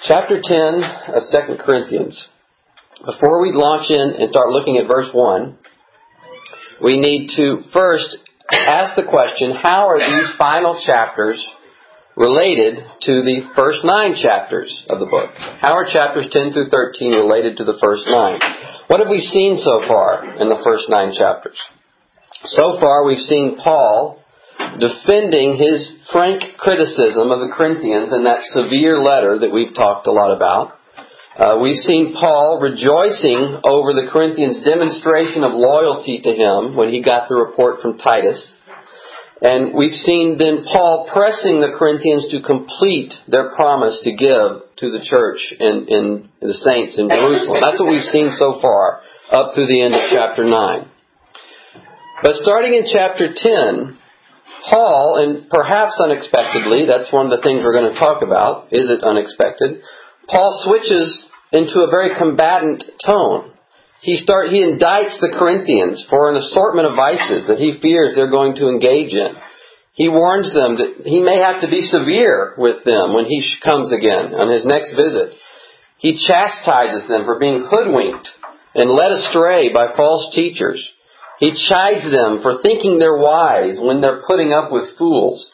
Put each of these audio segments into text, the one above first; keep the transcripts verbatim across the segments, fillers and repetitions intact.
Chapter ten of Second Corinthians. Before we launch in and start looking at verse one, we need to first ask the question, how are these final chapters related to the first nine chapters of the book? How are chapters ten through thirteen related to the first nine? What have we seen so far in the first nine chapters? So far we've seen Paul defending his frank criticism of the Corinthians in that severe letter that we've talked a lot about. Uh, we've seen Paul rejoicing over the Corinthians' demonstration of loyalty to him when he got the report from Titus. And we've seen then Paul pressing the Corinthians to complete their promise to give to the church and, and the saints in Jerusalem. That's what we've seen so far, up through the end of chapter nine. But starting in chapter ten, Paul, and perhaps unexpectedly, that's one of the things we're going to talk about, is it unexpected? Paul switches into a very combatant tone. He start he indicts the Corinthians for an assortment of vices that he fears they're going to engage in. He warns them that he may have to be severe with them when he comes again on his next visit. He chastises them for being hoodwinked and led astray by false teachers. He chides them for thinking they're wise when they're putting up with fools.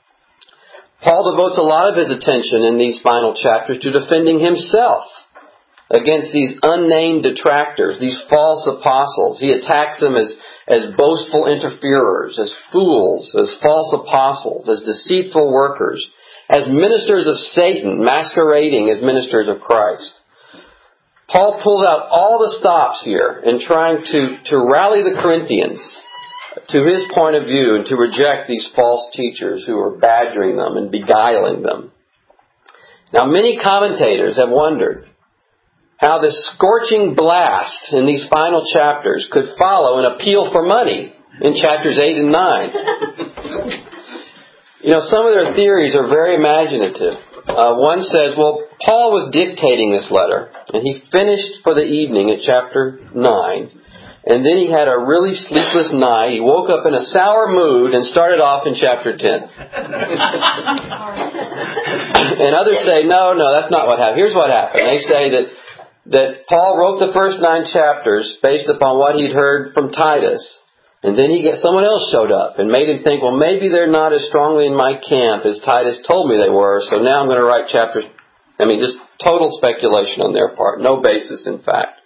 Paul devotes a lot of his attention in these final chapters to defending himself against these unnamed detractors, these false apostles. He attacks them as, as boastful interferers, as fools, as false apostles, as deceitful workers, as ministers of Satan masquerading as ministers of Christ. Paul pulls out all the stops here in trying to, to rally the Corinthians to his point of view and to reject these false teachers who are badgering them and beguiling them. Now, many commentators have wondered how this scorching blast in these final chapters could follow an appeal for money in chapters eight and nine. You know, some of their theories are very imaginative. Uh, one says, well, Paul was dictating this letter, and he finished for the evening at chapter nine, and then he had a really sleepless night. He woke up in a sour mood and started off in chapter ten. And others say, no, no, that's not what happened. Here's what happened. They say that, that Paul wrote the first nine chapters based upon what he'd heard from Titus, and then he get, someone else showed up and made him think, well, maybe they're not as strongly in my camp as Titus told me they were, so now I'm going to write chapters. I mean, just total speculation on their part. No basis, in fact.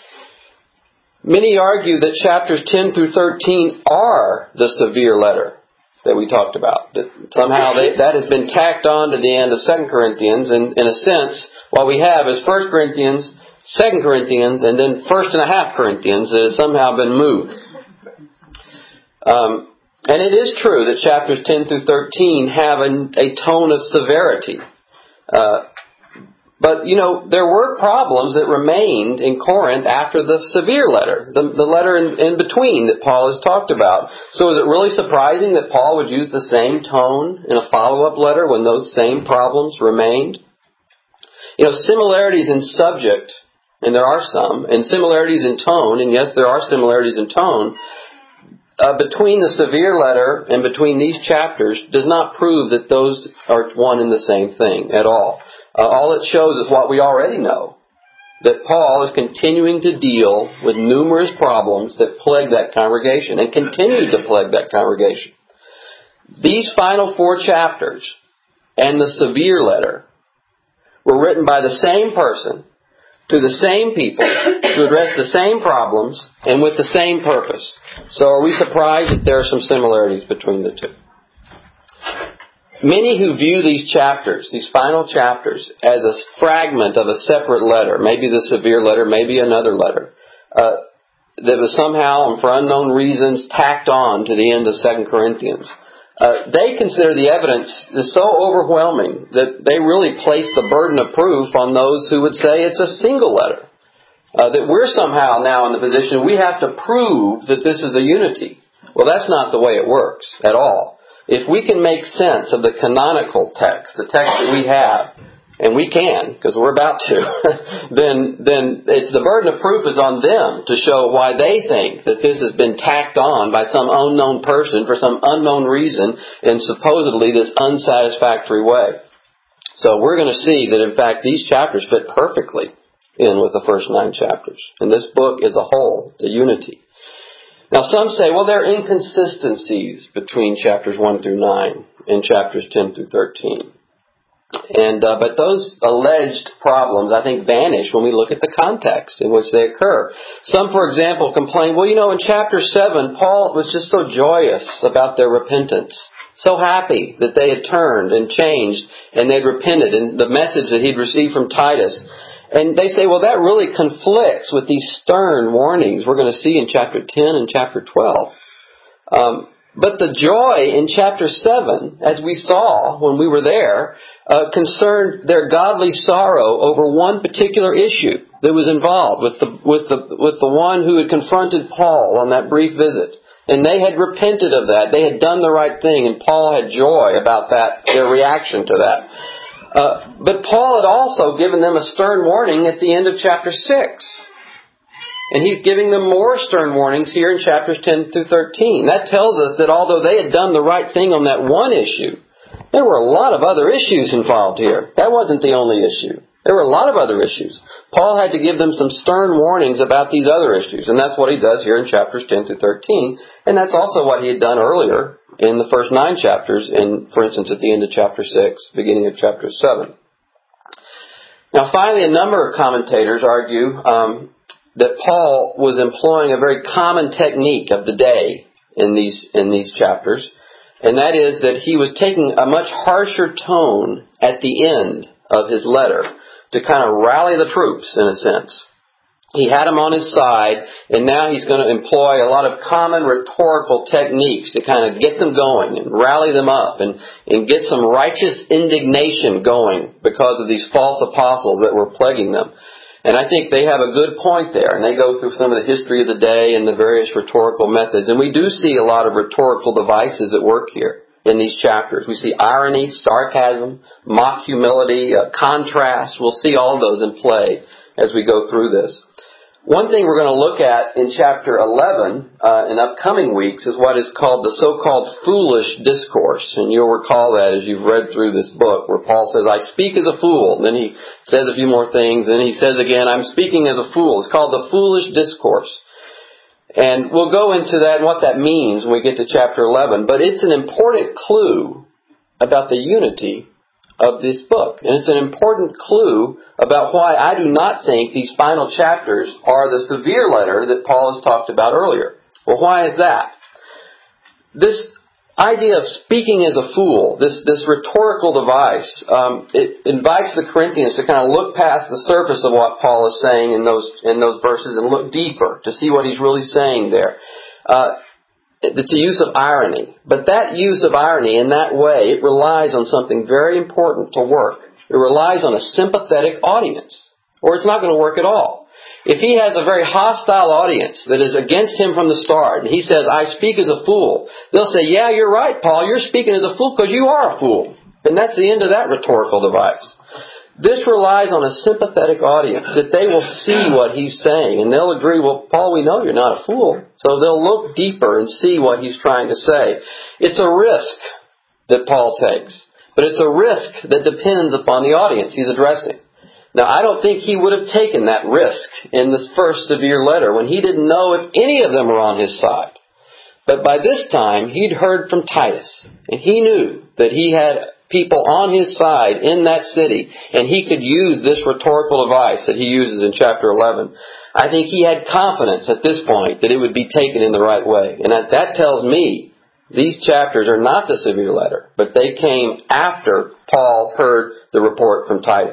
Many argue that chapters ten through thirteen are the severe letter that we talked about. That somehow they, that has been tacked on to the end of Second Corinthians, and in a sense, what we have is First Corinthians, Second Corinthians, and then First and a half Corinthians that has somehow been moved. Um, and it is true that chapters ten through thirteen have a, a tone of severity. Uh, but, you know, there were problems that remained in Corinth after the severe letter, the, the letter in, in between that Paul has talked about. So is it really surprising that Paul would use the same tone in a follow-up letter when those same problems remained? You know, similarities in subject, and there are some, and similarities in tone, and yes, there are similarities in tone, Uh, between the severe letter and between these chapters does not prove that those are one and the same thing at all. Uh, all it shows is what we already know, that Paul is continuing to deal with numerous problems that plague that congregation and continue to plague that congregation. These final four chapters and the severe letter were written by the same person to the same people to address the same problems and with the same purpose. So are we surprised that there are some similarities between the two? Many who view these chapters, these final chapters, as a fragment of a separate letter, maybe the severe letter, maybe another letter, uh, that was somehow and for unknown reasons tacked on to the end of Second Corinthians, Uh, they consider the evidence is so overwhelming that they really place the burden of proof on those who would say it's a single letter. Uh, that we're somehow now in the position we have to prove that this is a unity. Well, that's not the way it works at all. If we can make sense of the canonical text, the text that we have, and we can, because we're about to, then then it's the burden of proof is on them to show why they think that this has been tacked on by some unknown person for some unknown reason in supposedly this unsatisfactory way. So we're going to see that, in fact, these chapters fit perfectly in with the first nine chapters. And this book is a whole. It's a unity. Now, some say, well, there are inconsistencies between chapters one through nine and chapters ten through thirteen. And uh, but those alleged problems, I think, vanish when we look at the context in which they occur. Some, for example, complain, well, you know, in chapter seven, Paul was just so joyous about their repentance, so happy that they had turned and changed and they'd repented, and the message that he'd received from Titus. And they say, well, that really conflicts with these stern warnings we're going to see in chapter ten and chapter twelve. Um, but the joy in chapter seven, as we saw when we were there, uh, concerned their godly sorrow over one particular issue that was involved with the with the with the one who had confronted Paul on that brief visit. And they had repented of that. They had done the right thing, and Paul had joy about that, their reaction to that. Uh, but Paul had also given them a stern warning at the end of chapter six. And he's giving them more stern warnings here in chapters ten through thirteen. That tells us that although they had done the right thing on that one issue, there were a lot of other issues involved here. That wasn't the only issue. There were a lot of other issues. Paul had to give them some stern warnings about these other issues. And that's what he does here in chapters ten through thirteen. And that's also what he had done earlier in the first nine chapters, in, for instance, at the end of chapter six, beginning of chapter seven. Now, finally, a number of commentators argue um, that Paul was employing a very common technique of the day in these in these chapters, and that is that he was taking a much harsher tone at the end of his letter to kind of rally the troops, in a sense. He had them on his side, and now he's going to employ a lot of common rhetorical techniques to kind of get them going and rally them up and, and get some righteous indignation going because of these false apostles that were plaguing them. And I think they have a good point there, and they go through some of the history of the day and the various rhetorical methods. And we do see a lot of rhetorical devices at work here in these chapters. We see irony, sarcasm, mock humility, uh, contrast. We'll see all of those in play as we go through this. One thing we're going to look at in chapter eleven uh, in upcoming weeks is what is called the so-called foolish discourse. And you'll recall that as you've read through this book where Paul says, I speak as a fool. And then he says a few more things. And then he says again, I'm speaking as a fool. It's called the foolish discourse. And we'll go into that and what that means when we get to chapter eleven. But it's an important clue about the unity of this book. And it's an important clue about why I do not think these final chapters are the severe letter that Paul has talked about earlier. Well, why is that? This idea of speaking as a fool, this, this rhetorical device, um, it invites the Corinthians to kind of look past the surface of what Paul is saying in those, in those verses and look deeper to see what he's really saying there. Uh, It's a use of irony. But that use of irony in that way, it relies on something very important to work. It relies on a sympathetic audience, or it's not going to work at all. If he has a very hostile audience that is against him from the start, and he says, I speak as a fool, they'll say, yeah, you're right, Paul, you're speaking as a fool because you are a fool. And that's the end of that rhetorical device. This relies on a sympathetic audience, that they will see what he's saying, and they'll agree, well, Paul, we know you're not a fool. So they'll look deeper and see what he's trying to say. It's a risk that Paul takes, but it's a risk that depends upon the audience he's addressing. Now, I don't think he would have taken that risk in this first severe letter when he didn't know if any of them were on his side. But by this time, he'd heard from Titus, and he knew that he had people on his side in that city, and he could use this rhetorical device that he uses in chapter eleven. I think he had confidence at this point that it would be taken in the right way. And that, that tells me these chapters are not the severe letter, but they came after Paul heard the report from Titus.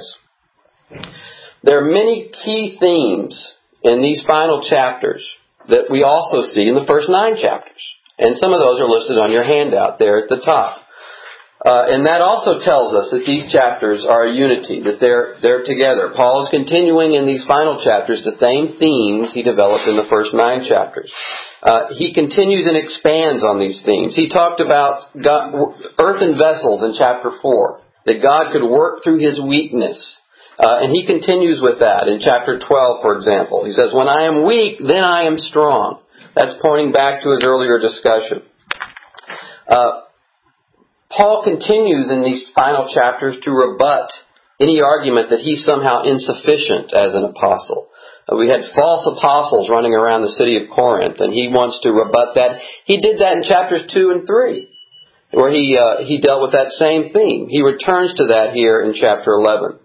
There are many key themes in these final chapters that we also see in the first nine chapters. And some of those are listed on your handout there at the top. Uh, and that also tells us that these chapters are a unity, that they're they're together. Paul is continuing in these final chapters the same themes he developed in the first nine chapters. Uh, he continues and expands on these themes. He talked about God, earthen vessels in chapter four, that God could work through his weakness. Uh, and he continues with that in chapter twelve, for example. He says, when I am weak, then I am strong. That's pointing back to his earlier discussion. Uh, Paul continues in these final chapters to rebut any argument that he's somehow insufficient as an apostle. Uh, we had false apostles running around the city of Corinth, and he wants to rebut that. He did that in chapters two and three, where he uh, he dealt with that same theme. He returns to that here in chapter eleven.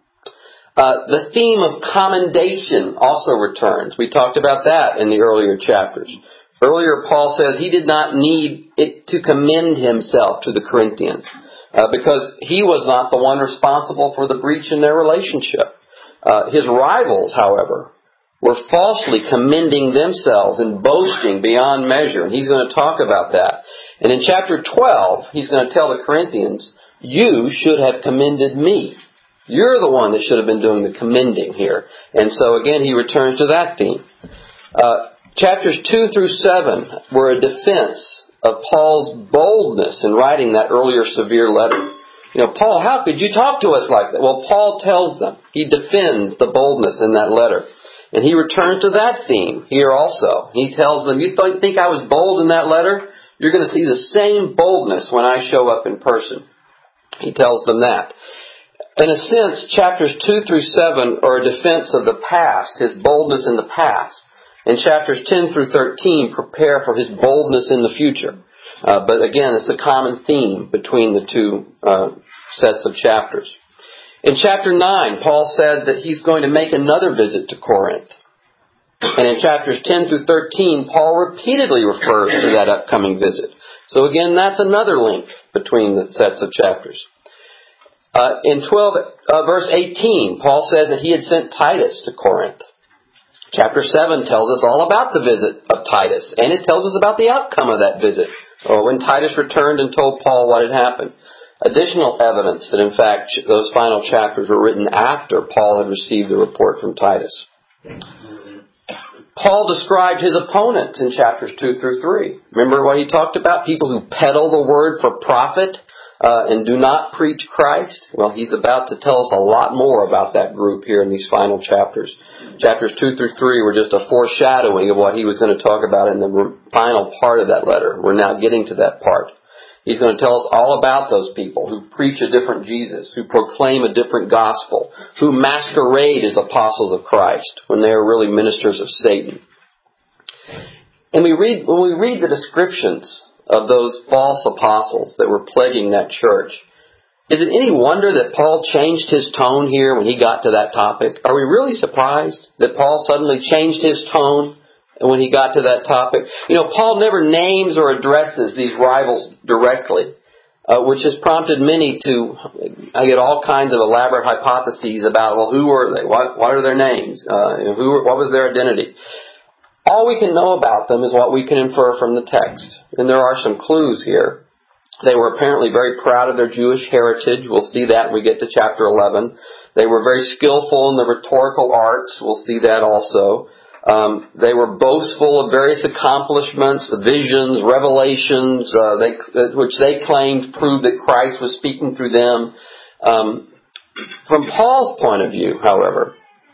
Uh, the theme of commendation also returns. We talked about that in the earlier chapters. Earlier, Paul says he did not need it to commend himself to the Corinthians uh, because he was not the one responsible for the breach in their relationship. Uh, his rivals, however, were falsely commending themselves and boasting beyond measure. And he's going to talk about that. And in chapter twelve, he's going to tell the Corinthians, you should have commended me. You're the one that should have been doing the commending here. And so again, he returns to that theme. Uh, chapters two through seven were a defense of Paul's boldness in writing that earlier severe letter. You know, Paul, how could you talk to us like that? Well, Paul tells them. He defends the boldness in that letter. And he returns to that theme here also. He tells them, you th- think I was bold in that letter? You're going to see the same boldness when I show up in person. He tells them that. In a sense, chapters two through seven are a defense of the past, his boldness in the past. And chapters ten through thirteen prepare for his boldness in the future. Uh, but again, it's a common theme between the two uh, sets of chapters. In chapter nine, Paul said that he's going to make another visit to Corinth. And in chapters ten through thirteen, Paul repeatedly refers to that upcoming visit. So again, that's another link between the sets of chapters. Uh, in twelve, uh, verse eighteen, Paul said that he had sent Titus to Corinth. Chapter seven tells us all about the visit of Titus, and it tells us about the outcome of that visit, or when Titus returned and told Paul what had happened. Additional evidence that, in fact, those final chapters were written after Paul had received the report from Titus. Paul described his opponents in chapters two through three. Remember what he talked about? People who peddle the word for profit uh, and do not preach Christ. Well, he's about to tell us a lot more about that group here in these final chapters. Chapters two through three were just a foreshadowing of what he was going to talk about in the final part of that letter. We're now getting to that part. He's going to tell us all about those people who preach a different Jesus, who proclaim a different gospel, who masquerade as apostles of Christ when they are really ministers of Satan. And we read, when we read the descriptions of those false apostles that were plaguing that church, is it any wonder that Paul changed his tone here when he got to that topic? Are we really surprised that Paul suddenly changed his tone when he got to that topic? You know, Paul never names or addresses these rivals directly, uh, which has prompted many to I get all kinds of elaborate hypotheses about, well, who were they? What, what are their names? Uh, who? What was their identity? All we can know about them is what we can infer from the text. And there are some clues here. They were apparently very proud of their Jewish heritage. We'll see that when we get to chapter eleven. They were very skillful in the rhetorical arts. We'll see that also. Um, they were boastful of various accomplishments, visions, revelations, uh, they, which they claimed proved that Christ was speaking through them. Um, from Paul's point of view, however,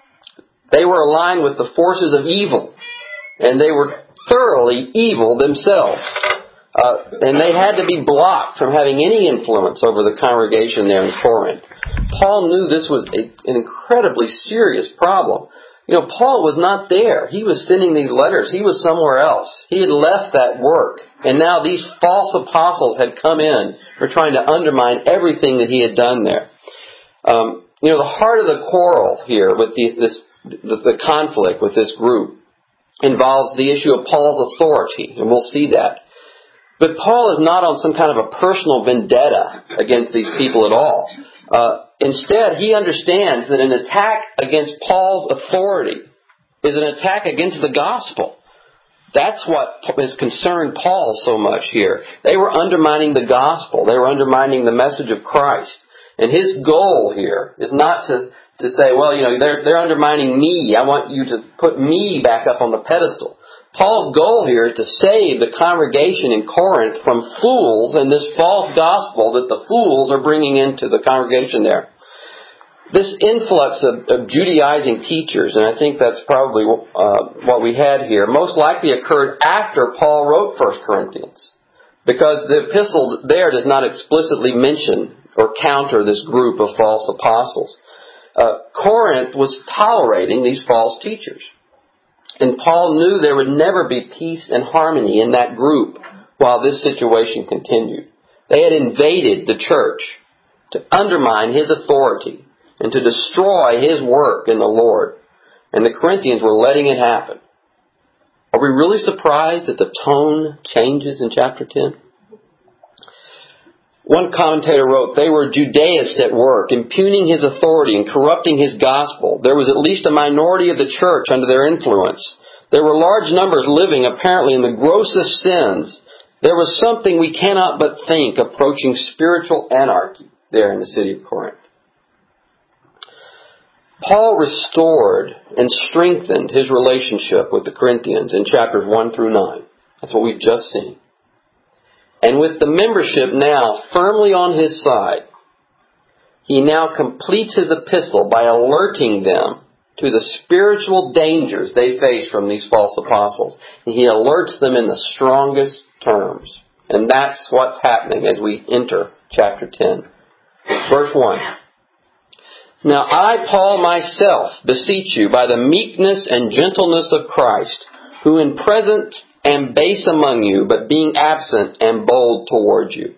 they were aligned with the forces of evil, and they were thoroughly evil themselves. Uh, and they had to be blocked from having any influence over the congregation there in Corinth. Paul knew this was a, an incredibly serious problem. You know, Paul was not there. He was sending these letters. He was somewhere else. He had left that work. And now these false apostles had come in, were trying to undermine everything that he had done there. Um, you know, the heart of the quarrel here with the, this, the, the conflict with this group involves the issue of Paul's authority, and we'll see that. But Paul is not on some kind of a personal vendetta against these people at all. Uh, instead, he understands that an attack against Paul's authority is an attack against the gospel. That's what has concerned Paul so much here. They were undermining the gospel. They were undermining the message of Christ. And his goal here is not to, to say, well, you know, they're, they're undermining me. I want you to put me back up on the pedestal. Paul's goal here is to save the congregation in Corinth from fools and this false gospel that the fools are bringing into the congregation there. This influx of, of Judaizing teachers, and I think that's probably uh, what we had here, most likely occurred after Paul wrote First Corinthians. because the epistle there does not explicitly mention or counter this group of false apostles. Uh, Corinth was tolerating these false teachers. And Paul knew there would never be peace and harmony in that group while this situation continued. They had invaded the church to undermine his authority and to destroy his work in the Lord. And the Corinthians were letting it happen. Are we really surprised that the tone changes in chapter ten? One commentator wrote, they were Judaists at work, impugning his authority and corrupting his gospel. There was at least a minority of the church under their influence. There were large numbers living apparently in the grossest sins. There was something we cannot but think approaching spiritual anarchy there in the city of Corinth. Paul restored and strengthened his relationship with the Corinthians in chapters one through nine. That's what we've just seen. And with the membership now firmly on his side, he now completes his epistle by alerting them to the spiritual dangers they face from these false apostles. And he alerts them in the strongest terms. And that's what's happening as we enter chapter ten. Verse one. Now I, Paul, myself, beseech you by the meekness and gentleness of Christ, who in present am base among you, but being absent am bold towards you.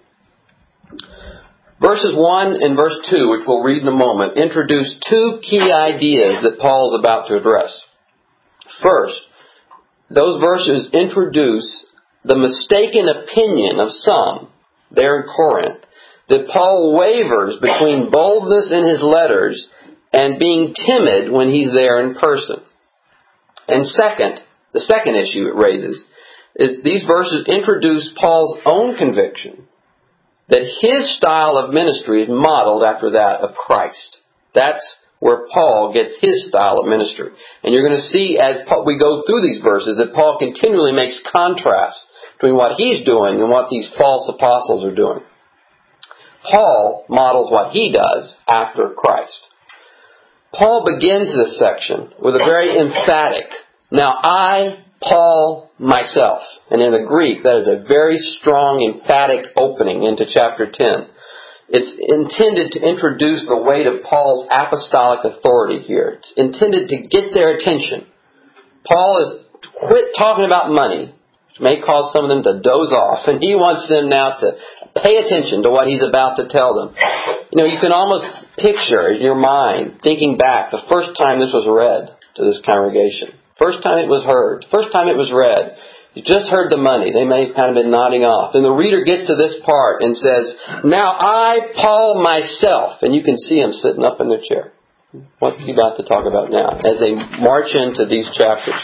Verses one and verse two, which we'll read in a moment, introduce two key ideas that Paul is about to address. First, those verses introduce the mistaken opinion of some there in Corinth that Paul wavers between boldness in his letters and being timid when he's there in person. And second, the second issue it raises is these verses introduce Paul's own conviction that his style of ministry is modeled after that of Christ. That's where Paul gets his style of ministry. And you're going to see as we go through these verses that Paul continually makes contrasts between what he's doing and what these false apostles are doing. Paul models what he does after Christ. Paul begins this section with a very emphatic, now I, Paul, myself. And in the Greek, that is a very strong, emphatic opening into chapter ten. It's intended to introduce the weight of Paul's apostolic authority here. It's intended to get their attention. Paul has quit talking about money, which may cause some of them to doze off, and he wants them now to pay attention to what he's about to tell them. You know, you can almost picture in your mind, thinking back, the first time this was read to this congregation. First time it was heard. First time it was read. You just heard the money. They may have kind of been nodding off. And the reader gets to this part and says, now I, Paul, myself. And you can see him sitting up in their chair. What's he about to talk about now as they march into these chapters?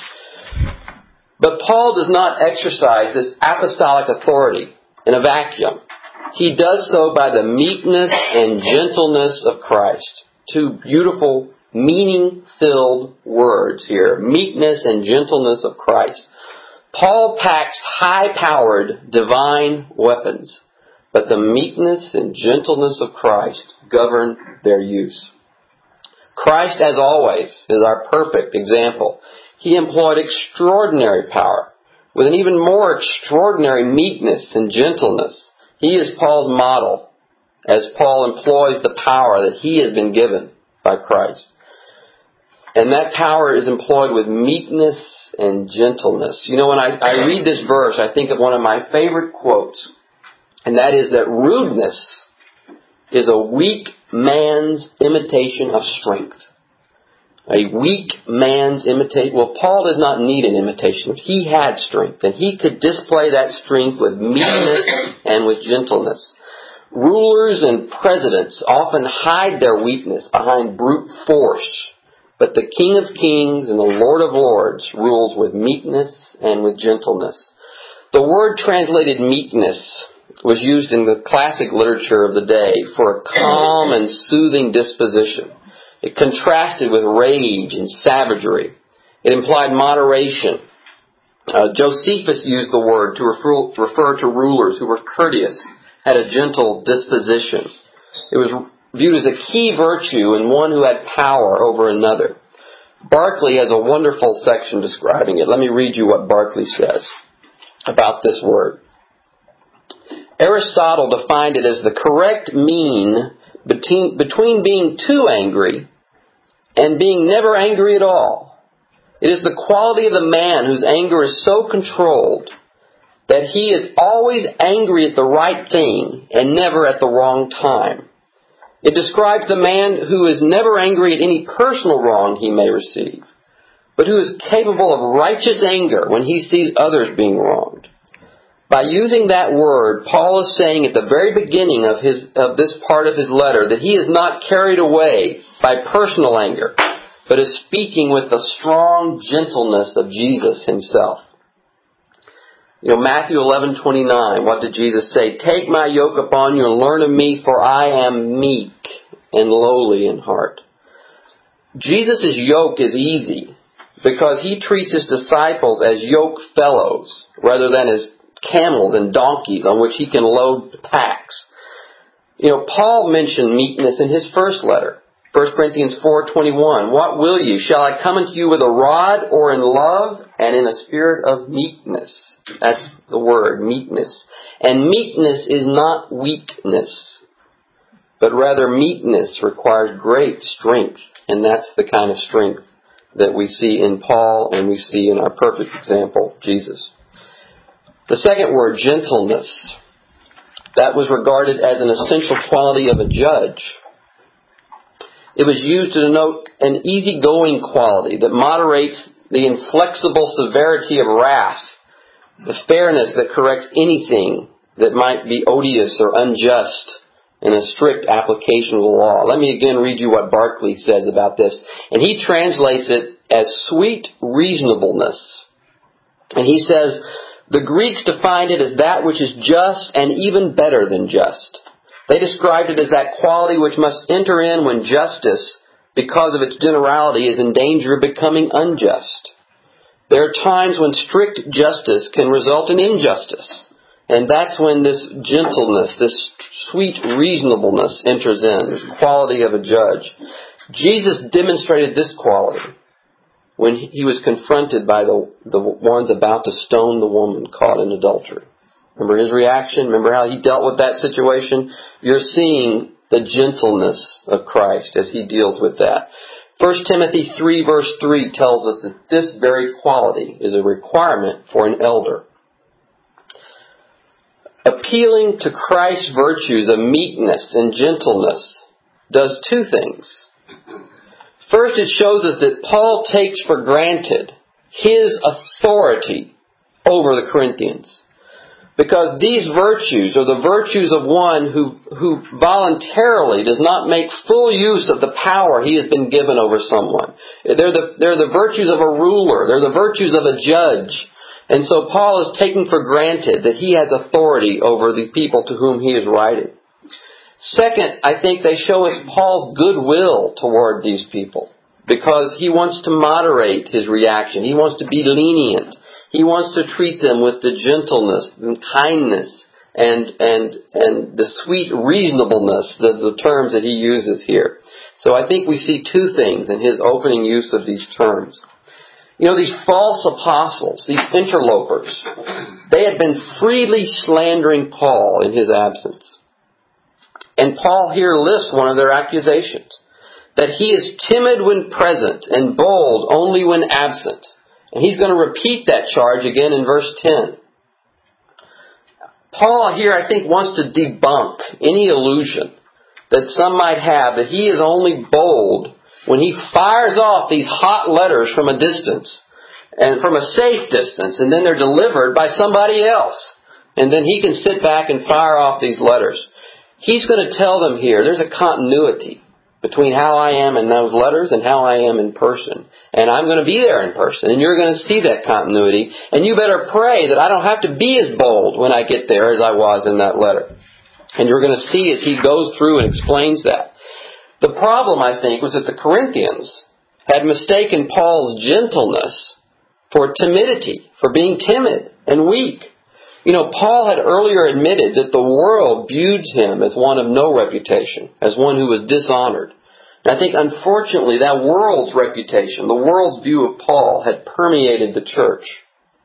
But Paul does not exercise this apostolic authority in a vacuum. He does so by the meekness and gentleness of Christ. Two beautiful, meaning-filled words here. Meekness and gentleness of Christ. Paul packs high-powered divine weapons, but the meekness and gentleness of Christ govern their use. Christ, as always, is our perfect example. He employed extraordinary power with an even more extraordinary meekness and gentleness. He is Paul's model as Paul employs the power that he has been given by Christ. And that power is employed with meekness and gentleness. You know, when I, I read this verse, I think of one of my favorite quotes, and that is that rudeness is a weak man's imitation of strength. A weak man's imitation. Well, Paul did not need an imitation. He had strength, and he could display that strength with meekness and with gentleness. Rulers and presidents often hide their weakness behind brute force, but the King of Kings and the Lord of Lords rules with meekness and with gentleness. The word translated meekness was used in the classic literature of the day for a calm and soothing disposition. It contrasted with rage and savagery. It implied moderation. Uh, Josephus used the word to refer, refer to rulers who were courteous, had a gentle disposition. It was viewed as a key virtue in one who had power over another. Barclay has a wonderful section describing it. Let me read you what Barclay says about this word. Aristotle defined it as the correct mean between, between being too angry and being never angry at all. It is the quality of the man whose anger is so controlled that he is always angry at the right thing and never at the wrong time. It describes the man who is never angry at any personal wrong he may receive, but who is capable of righteous anger when he sees others being wronged. By using that word, Paul is saying at the very beginning of his of this part of his letter that he is not carried away by personal anger, but is speaking with the strong gentleness of Jesus himself. You know, Matthew eleven twenty-nine, what did Jesus say? Take my yoke upon you and learn of me, for I am meek and lowly in heart. Jesus' yoke is easy because he treats his disciples as yoke fellows rather than as camels and donkeys on which he can load packs. You know, Paul mentioned meekness in his first letter. First Corinthians four twenty-one, what will you? Shall I come unto you with a rod or in love and in a spirit of meekness? That's the word, meekness. And meekness is not weakness, but rather meekness requires great strength. And that's the kind of strength that we see in Paul and we see in our perfect example, Jesus. The second word, gentleness, that was regarded as an essential quality of a judge. It was used to denote an easygoing quality that moderates the inflexible severity of wrath, the fairness that corrects anything that might be odious or unjust, and a strict application of the law. Let me again read you what Barclay says about this. And he translates it as sweet reasonableness. And he says, the Greeks defined it as that which is just and even better than just. They described it as that quality which must enter in when justice, because of its generality, is in danger of becoming unjust. There are times when strict justice can result in injustice. And that's when this gentleness, this sweet reasonableness enters in, this quality of a judge. Jesus demonstrated this quality when he was confronted by the, the ones about to stone the woman caught in adultery. Remember his reaction? Remember how he dealt with that situation? You're seeing the gentleness of Christ as he deals with that. First Timothy three verse three tells us that this very quality is a requirement for an elder. Appealing to Christ's virtues of meekness and gentleness does two things. First, it shows us that Paul takes for granted his authority over the Corinthians. Because these virtues are the virtues of one who, who voluntarily does not make full use of the power he has been given over someone. They're the, they're the virtues of a ruler. They're the virtues of a judge. And so Paul is taking for granted that he has authority over the people to whom he is writing. Second, I think they show us Paul's goodwill toward these people because he wants to moderate his reaction. He wants to be lenient. He wants to treat them with the gentleness and kindness and and and the sweet reasonableness, the, the terms that he uses here. So I think we see two things in his opening use of these terms. You know, these false apostles, these interlopers, they had been freely slandering Paul in his absence. And Paul here lists one of their accusations, that he is timid when present and bold only when absent. And he's going to repeat that charge again in verse ten. Paul here, I think, wants to debunk any illusion that some might have that he is only bold when he fires off these hot letters from a distance and from a safe distance, and then they're delivered by somebody else. And then he can sit back and fire off these letters. He's going to tell them here, there's a continuity between how I am in those letters and how I am in person. And I'm going to be there in person, and you're going to see that continuity. And you better pray that I don't have to be as bold when I get there as I was in that letter. And you're going to see as he goes through and explains that. The problem, I think, was that the Corinthians had mistaken Paul's gentleness for timidity, for being timid and weak. You know, Paul had earlier admitted that the world viewed him as one of no reputation, as one who was dishonored. And I think, unfortunately, that world's reputation, the world's view of Paul, had permeated the church.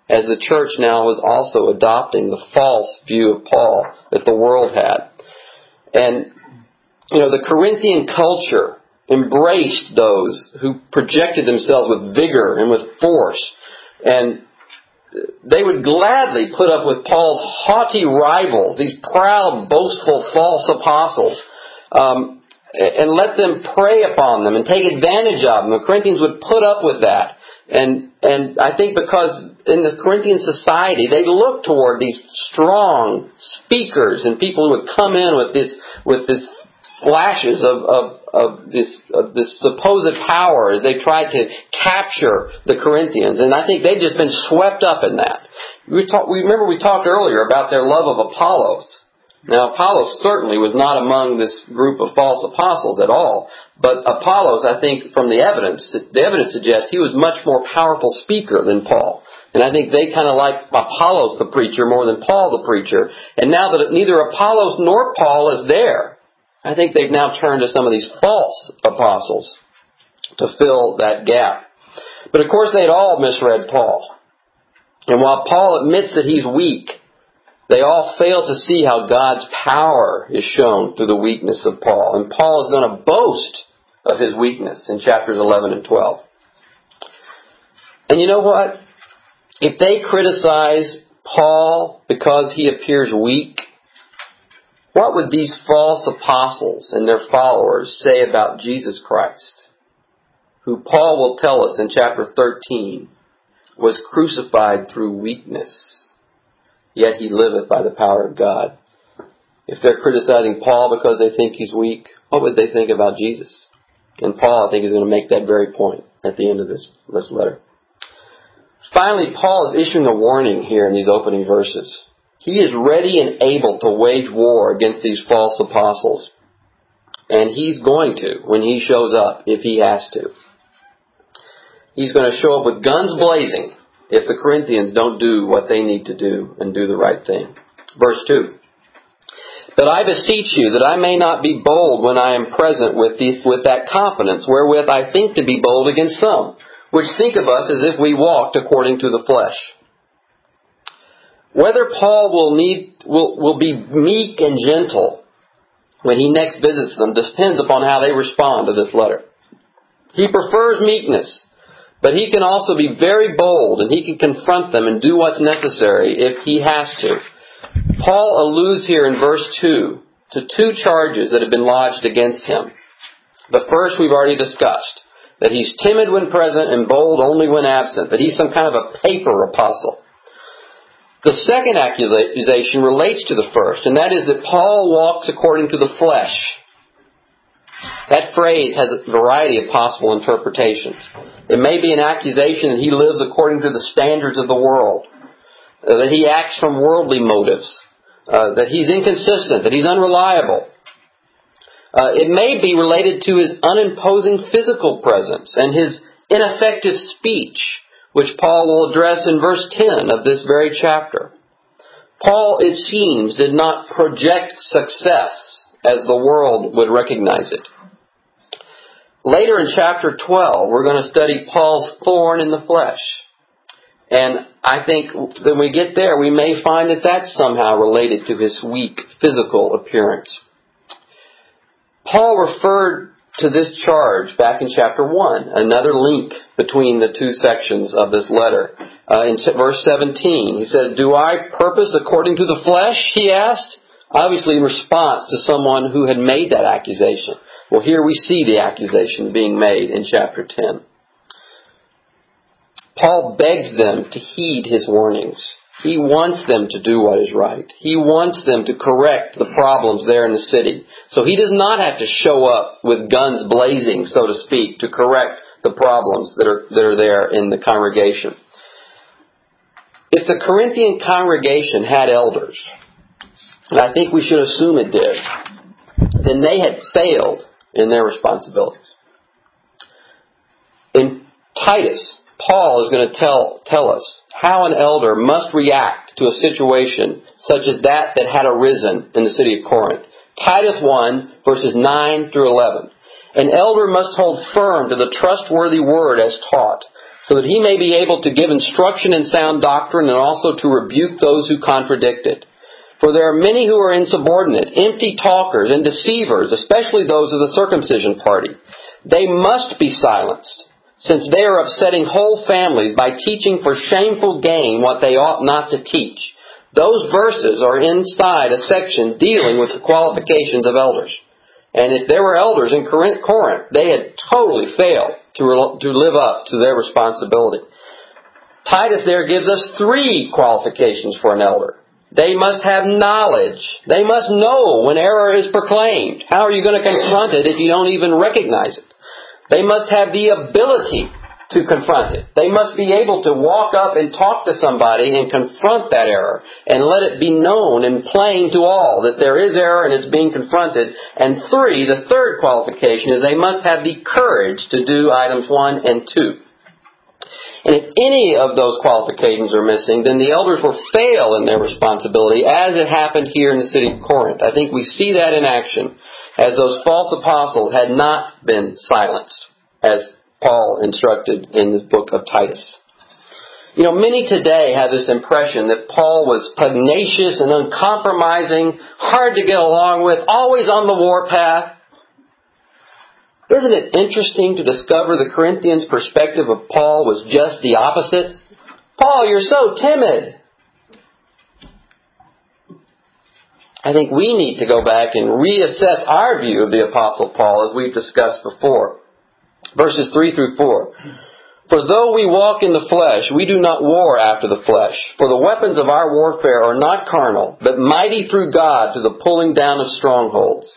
as the church now was also adopting the false view of Paul that the world had. And, you know, the Corinthian culture embraced those who projected themselves with vigor and with force. And they would gladly put up with Paul's haughty rivals, these proud, boastful, false apostles, um, and let them prey upon them and take advantage of them. The Corinthians would put up with that. And and I think because in the Corinthian society, they looked toward these strong speakers and people who would come in with this with this flashes of of, of this of this supposed power as they tried to capture the Corinthians. And I think they'd just been swept up in that. We talk, we remember we talked earlier about their love of Apollos. Now, Apollos certainly was not among this group of false apostles at all. But Apollos, I think, from the evidence, the evidence suggests he was much more powerful speaker than Paul. And I think they kind of like Apollos the preacher more than Paul the preacher. And now that neither Apollos nor Paul is there, I think they've now turned to some of these false apostles to fill that gap. But of course, they'd all misread Paul. And while Paul admits that he's weak, they all fail to see how God's power is shown through the weakness of Paul. And Paul is going to boast of his weakness in chapters eleven and twelve. And you know what? If they criticize Paul because he appears weak, what would these false apostles and their followers say about Jesus Christ, who Paul will tell us in chapter thirteen was crucified through weakness, yet he liveth by the power of God? If they're criticizing Paul because they think he's weak, what would they think about Jesus? And Paul, I think, is going to make that very point at the end of this, this letter. Finally, Paul is issuing a warning here in these opening verses. He is ready and able to wage war against these false apostles. And he's going to when he shows up, if he has to. He's going to show up with guns blazing if the Corinthians don't do what they need to do and do the right thing. Verse two. But I beseech you that I may not be bold when I am present with, the, with that confidence wherewith I think to be bold against some, which think of us as if we walked according to the flesh. Whether Paul will need will, will be meek and gentle when he next visits them depends upon how they respond to this letter. He prefers meekness, but he can also be very bold, and he can confront them and do what's necessary if he has to. Paul alludes here in verse two to two charges that have been lodged against him. The first we've already discussed, that he's timid when present and bold only when absent, that he's some kind of a paper apostle. The second accusation relates to the first, and that is that Paul walks according to the flesh. That phrase has a variety of possible interpretations. It may be an accusation that he lives according to the standards of the world, uh, that he acts from worldly motives, uh, that he's inconsistent, that he's unreliable. Uh, it may be related to his unimposing physical presence and his ineffective speech, which Paul will address in verse ten of this very chapter. Paul, it seems, did not project success as the world would recognize it. Later in chapter twelve, we're going to study Paul's thorn in the flesh. And I think when we get there, we may find that that's somehow related to his weak physical appearance. Paul referred to this charge back in chapter one, another link between the two sections of this letter. Uh, in t- verse seventeen, he said, "Do I purpose according to the flesh?" he asked, obviously in response to someone who had made that accusation. Well, here we see the accusation being made in chapter ten. Paul begs them to heed his warnings. He wants them to do what is right. He wants them to correct the problems there in the city. So he does not have to show up with guns blazing, so to speak, to correct the problems that are, that are there in the congregation. If the Corinthian congregation had elders, and I think we should assume it did, then they had failed in their responsibilities. In Titus, Paul is going to tell, tell us how an elder must react to a situation such as that that had arisen in the city of Corinth. Titus one, verses nine through eleven. An elder must hold firm to the trustworthy word as taught, so that he may be able to give instruction in sound doctrine and also to rebuke those who contradict it. For there are many who are insubordinate, empty talkers, and deceivers, especially those of the circumcision party. They must be silenced, since they are upsetting whole families by teaching for shameful gain what they ought not to teach. Those verses are inside a section dealing with the qualifications of elders. And if there were elders in Corinth, they had totally failed to, to live up to their responsibility. Titus there gives us three qualifications for an elder. They must have knowledge. They must know when error is proclaimed. How are you going to confront it if you don't even recognize it? They must have the ability to confront it. They must be able to walk up and talk to somebody and confront that error and let it be known and plain to all that there is error and it's being confronted. And three, the third qualification is they must have the courage to do items one and two. And if any of those qualifications are missing, then the elders will fail in their responsibility, as it happened here in the city of Corinth. I think we see that in action, as those false apostles had not been silenced, as Paul instructed in this book of Titus. You know, many today have this impression that Paul was pugnacious and uncompromising, hard to get along with, always on the warpath. Isn't it interesting to discover the Corinthians' perspective of Paul was just the opposite? Paul, you're so timid. I think we need to go back and reassess our view of the Apostle Paul, as we've discussed before. Verses three through four. For though we walk in the flesh, we do not war after the flesh. For the weapons of our warfare are not carnal, but mighty through God to the pulling down of strongholds.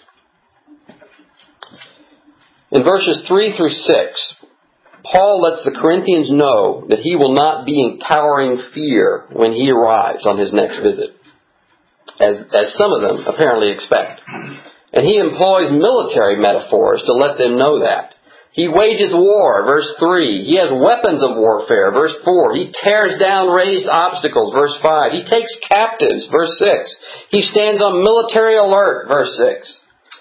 In verses three through six, Paul lets the Corinthians know that he will not be in cowering fear when he arrives on his next visit, as, as some of them apparently expect. And he employs military metaphors to let them know that. He wages war, verse three. He has weapons of warfare, verse four. He tears down raised obstacles, verse five. He takes captives, verse six. He stands on military alert, verse six.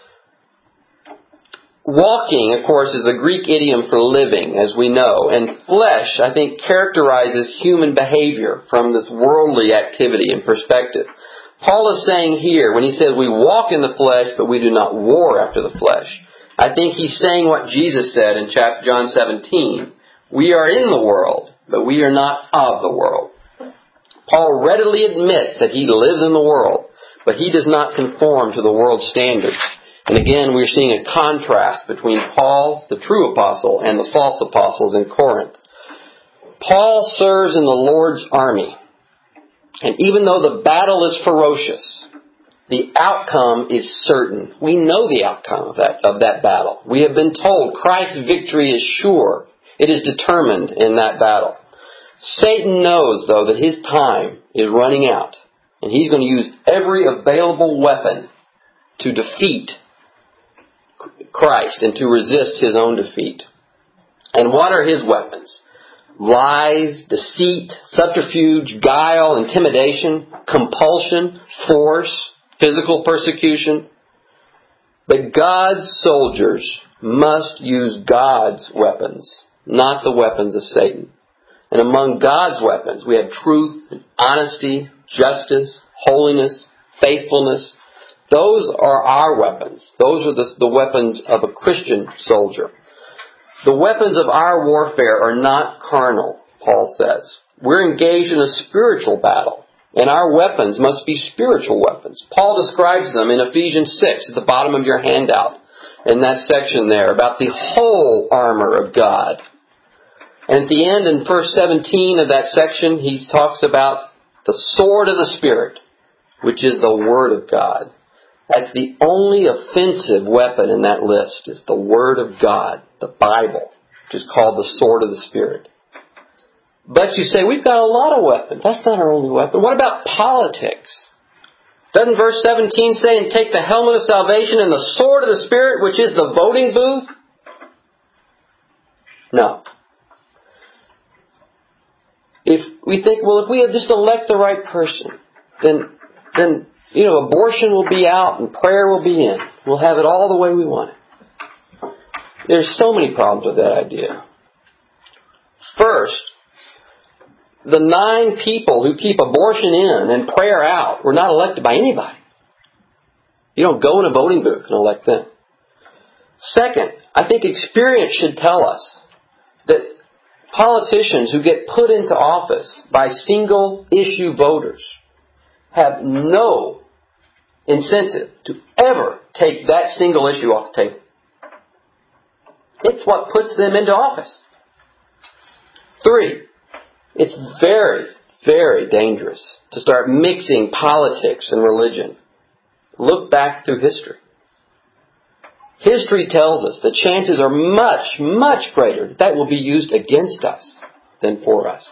Walking, of course, is a Greek idiom for living, as we know. And flesh, I think, characterizes human behavior from this worldly activity and perspective. Paul is saying here, when he says we walk in the flesh, but we do not war after the flesh, I think he's saying what Jesus said in chapter John seventeen. We are in the world, but we are not of the world. Paul readily admits that he lives in the world, but he does not conform to the world's standards. And again, we're seeing a contrast between Paul, the true apostle, and the false apostles in Corinth. Paul serves in the Lord's army. And even though the battle is ferocious, the outcome is certain. We know the outcome of that, of that battle. We have been told Christ's victory is sure. It is determined in that battle. Satan knows, though, that his time is running out. And he's going to use every available weapon to defeat Christ and to resist his own defeat. And what are his weapons? Lies, deceit, subterfuge, guile, intimidation, compulsion, force, physical persecution. But God's soldiers must use God's weapons, not the weapons of Satan. And among God's weapons, we have truth, honesty, justice, holiness, faithfulness. Those are our weapons. Those are the, the weapons of a Christian soldier. The weapons of our warfare are not carnal, Paul says. We're engaged in a spiritual battle, and our weapons must be spiritual weapons. Paul describes them in Ephesians six at the bottom of your handout, in that section there, about the whole armor of God. And at the end, in verse seventeen of that section, he talks about the sword of the Spirit, which is the Word of God. That's the only offensive weapon in that list, is the Word of God, the Bible, which is called the sword of the Spirit. But you say, we've got a lot of weapons. That's not our only weapon. What about politics? Doesn't verse seventeen say, and take the helmet of salvation and the sword of the Spirit, which is the voting booth? No. If we think, well, if we just elect the right person, then, then, you know, abortion will be out and prayer will be in. We'll have it all the way we want it. There's so many problems with that idea. First, the nine people who keep abortion in and prayer out were not elected by anybody. You don't go in a voting booth and elect them. Second, I think experience should tell us that politicians who get put into office by single-issue voters have no incentive to ever take that single issue off the table. It's what puts them into office. Three, it's very, very dangerous to start mixing politics and religion. Look back through history. History tells us the chances are much, much greater that that will be used against us than for us.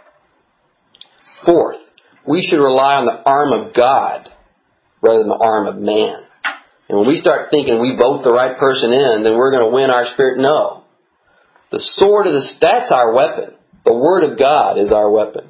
Fourth, we should rely on the arm of God rather than the arm of man. And when we start thinking we vote the right person in, then we're going to win our spirit. No. The sword of the, that's our weapon. The Word of God is our weapon.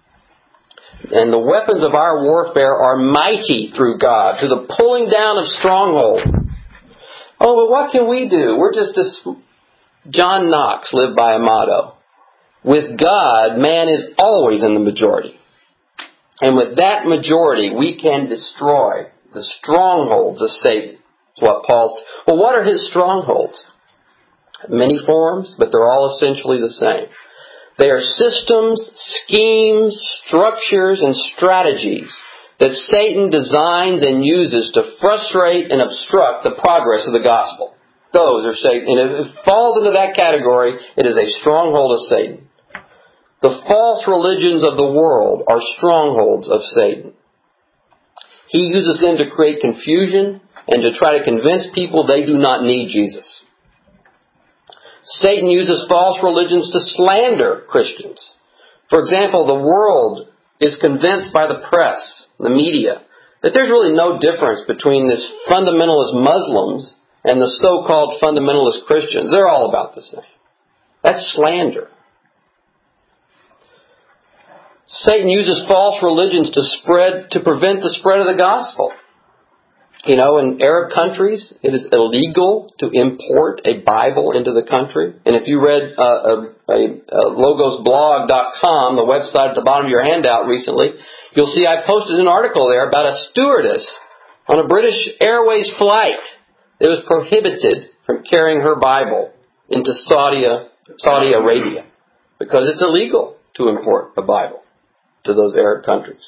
And the weapons of our warfare are mighty through God, to the pulling down of strongholds. Oh, but what can we do? We're just as John Knox lived by a motto. With God, man is always in the majority. And with that majority, we can destroy the strongholds of Satan. That's what Paul's... Well, what are his strongholds? Many forms, but they're all essentially the same. They are systems, schemes, structures, and strategies that Satan designs and uses to frustrate and obstruct the progress of the gospel. Those are Satan. And if it falls into that category, it is a stronghold of Satan. The false religions of the world are strongholds of Satan. He uses them to create confusion and to try to convince people they do not need Jesus. Satan uses false religions to slander Christians. For example, the world is convinced by the press, the media, that there's really no difference between this fundamentalist Muslims and the so-called fundamentalist Christians. They're all about the same. That's slander. Satan uses false religions to spread, to prevent the spread of the gospel. You know, in Arab countries, it is illegal to import a Bible into the country. And if you read uh, a, a, a logos blog dot com, the website at the bottom of your handout recently, you'll see I posted an article there about a stewardess on a British Airways flight that was prohibited from carrying her Bible into Saudi, Saudi Arabia because it's illegal to import a Bible to those Arab countries.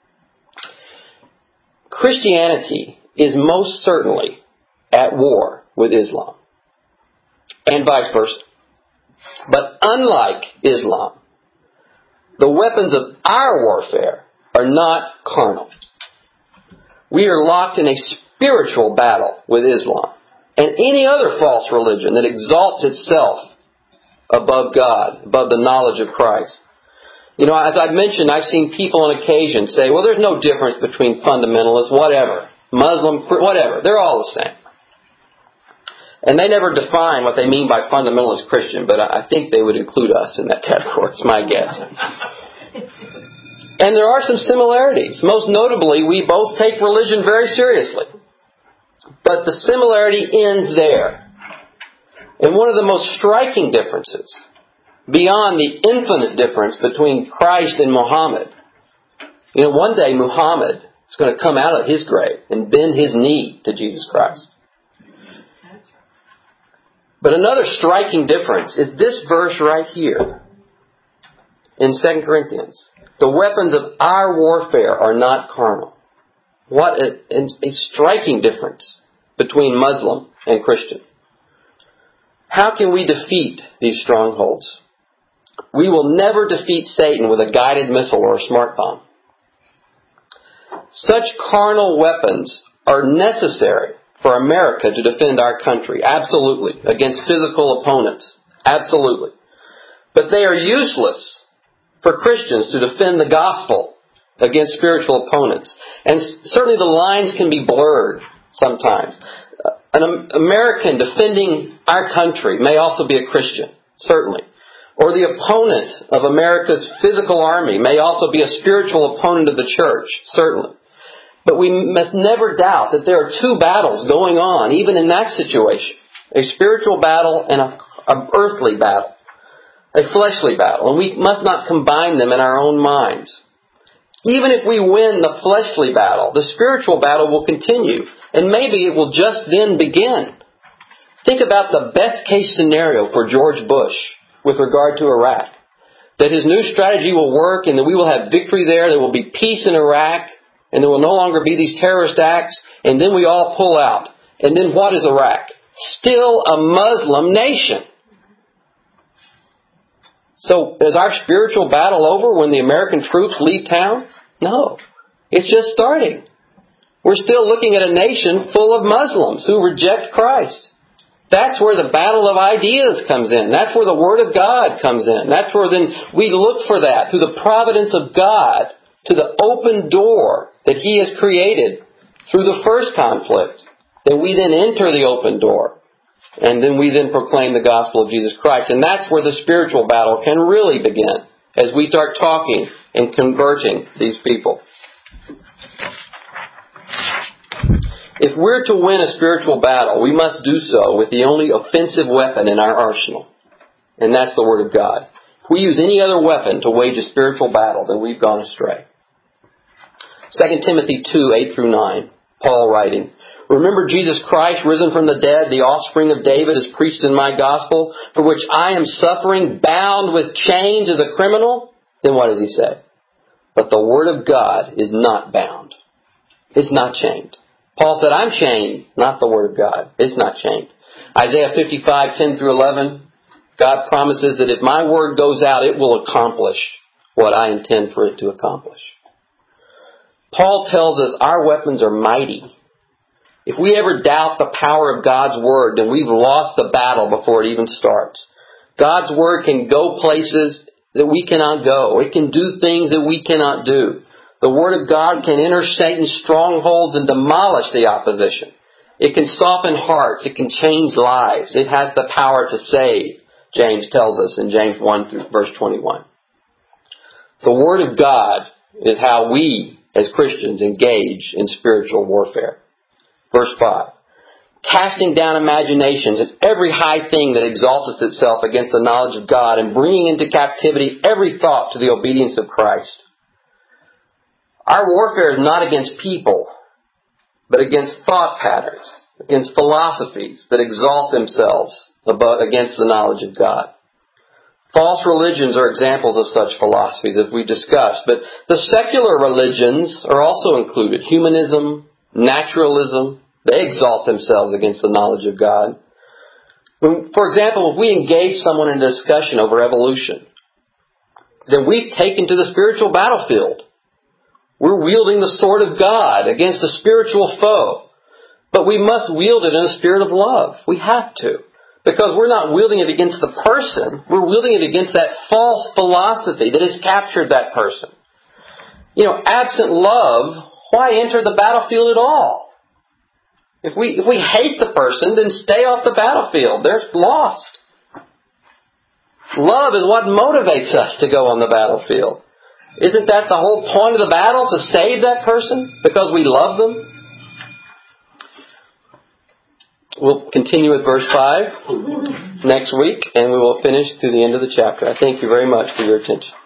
Christianity is most certainly at war with Islam, and vice versa. But unlike Islam, the weapons of our warfare are not carnal. We are locked in a spiritual battle with Islam and any other false religion that exalts itself above God, above the knowledge of Christ. You know, as I've mentioned, I've seen people on occasion say, well, there's no difference between fundamentalists, whatever, Muslim, whatever. They're all the same. And they never define what they mean by fundamentalist Christian, but I think they would include us in that category. It's my guess. And there are some similarities. Most notably, we both take religion very seriously. But the similarity ends there. And one of the most striking differences, beyond the infinite difference between Christ and Muhammad. You know, one day Muhammad is going to come out of his grave and bend his knee to Jesus Christ. But another striking difference is this verse right here in Second Corinthians. The weapons of our warfare are not carnal. What a, a striking difference between Muslim and Christian. How can we defeat these strongholds? We will never defeat Satan with a guided missile or a smart bomb. Such carnal weapons are necessary for America to defend our country. Absolutely. Against physical opponents. Absolutely. But they are useless for Christians to defend the gospel against spiritual opponents. And certainly the lines can be blurred sometimes. An American defending our country may also be a Christian. Certainly. Or the opponent of America's physical army may also be a spiritual opponent of the church, certainly. But we must never doubt that there are two battles going on, even in that situation. A spiritual battle and an earthly battle. a fleshly battle, and we must not combine them in our own minds. Even if we win the fleshly battle, the spiritual battle will continue, and maybe it will just then begin. Think about the best case scenario for George Bush with regard to Iraq. That his new strategy will work and that we will have victory there, there will be peace in Iraq, and there will no longer be these terrorist acts, and then we all pull out. And then what is Iraq? Still a Muslim nation. So is our spiritual battle over when the American troops leave town? No. It's just starting. We're still looking at a nation full of Muslims who reject Christ. That's where the battle of ideas comes in. That's where the Word of God comes in. That's where then we look for that through the providence of God to the open door that He has created through the first conflict. Then we then enter the open door. And then we then proclaim the gospel of Jesus Christ. And that's where the spiritual battle can really begin, as we start talking and converting these people. If we're to win a spiritual battle, we must do so with the only offensive weapon in our arsenal. And that's the Word of God. If we use any other weapon to wage a spiritual battle, then we've gone astray. Second Timothy two, eight through nine, Paul writing, "Remember Jesus Christ, risen from the dead, the offspring of David, as preached in my gospel, for which I am suffering, bound with chains as a criminal." Then what does he say? "But the Word of God is not bound." It's not chained. Paul said, I'm chained, not the Word of God. It's not chained. Isaiah fifty-five, ten through eleven, God promises that if my Word goes out, it will accomplish what I intend for it to accomplish. Paul tells us our weapons are mighty. If we ever doubt the power of God's Word, then we've lost the battle before it even starts. God's Word can go places that we cannot go. It can do things that we cannot do. The Word of God can enter Satan's strongholds and demolish the opposition. It can soften hearts. It can change lives. It has the power to save, James tells us in James one through verse twenty-one. The Word of God is how we, as Christians, engage in spiritual warfare. Verse five. Casting down imaginations and every high thing that exalteth itself against the knowledge of God, and bringing into captivity every thought to the obedience of Christ. Our warfare is not against people, but against thought patterns, against philosophies that exalt themselves against the knowledge of God. False religions are examples of such philosophies, as we've discussed, but the secular religions are also included. Humanism, naturalism, they exalt themselves against the knowledge of God. For example, if we engage someone in a discussion over evolution, then we've taken to the spiritual battlefield. We're wielding the sword of God against a spiritual foe. But we must wield it in a spirit of love. We have to. Because we're not wielding it against the person. We're wielding it against that false philosophy that has captured that person. You know, absent love, why enter the battlefield at all? If we, if we hate the person, then stay off the battlefield. They're lost. Love is what motivates us to go on the battlefield. Isn't that the whole point of the battle, to save that person because we love them? We'll continue with verse five next week, and we will finish through the end of the chapter. I thank you very much for your attention.